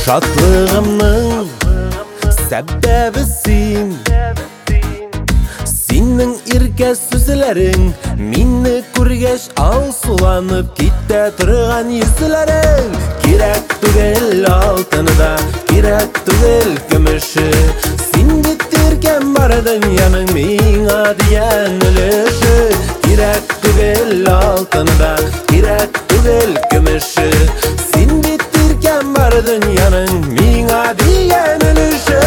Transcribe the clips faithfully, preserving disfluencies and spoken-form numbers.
Şatlığımның səbəbisin. Senin irkə sözlərin minni күргәч алсуланып китә торган йөзләрең. Кирәк түгел алтыны да, кирәк түгел көмеше. Син бит иркәм бар дөньяның миңа дигән өлеше. Кирәк түгел алтыны да, кирәк түгел көмеше. Син бит иркәм бар дөньяның миңа дигән өлеше.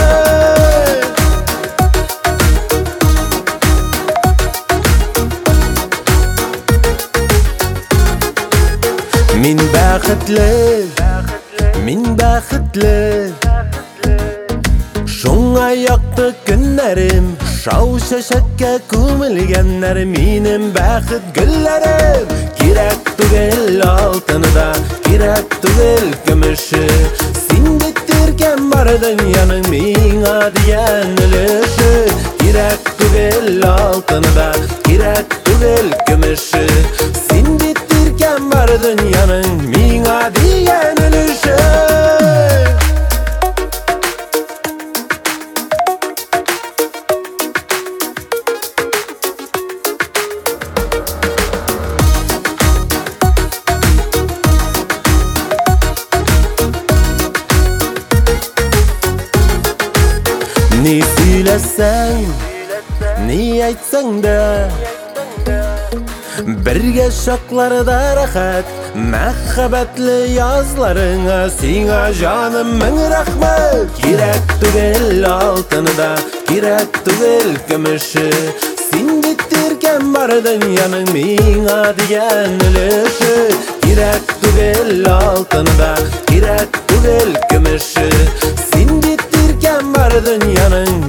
Min бәхетле, min бәхетле. Шуңа якты көннәрем, шау чәчәккә күмелгәннәр минем бәхет гөлләрем. Кирәк түгел алтыны да, кирәк түгел көмеше. Син бит иркәм бар дөньяның миңа дигән өлеше. Кирәк түгел алтыны да, кирәк түгел көмеше. Син бит иркәм бар дөньяның миңа дигән өлеше. Ni сөйләсәң, ни әйтсәң дә, бергә шакларда рәхәт, мәхәббәтле язларыңа сиңа җаным мең рәхмәт. Кирәк түгел алтыны да, кирәк түгел көмеше. Син бит иркәм бар дөньяның миңа дигән өлеше. Кирәк түгел алтыны да, кирәк түгел көмеше. Син бит иркәм бар дөньяның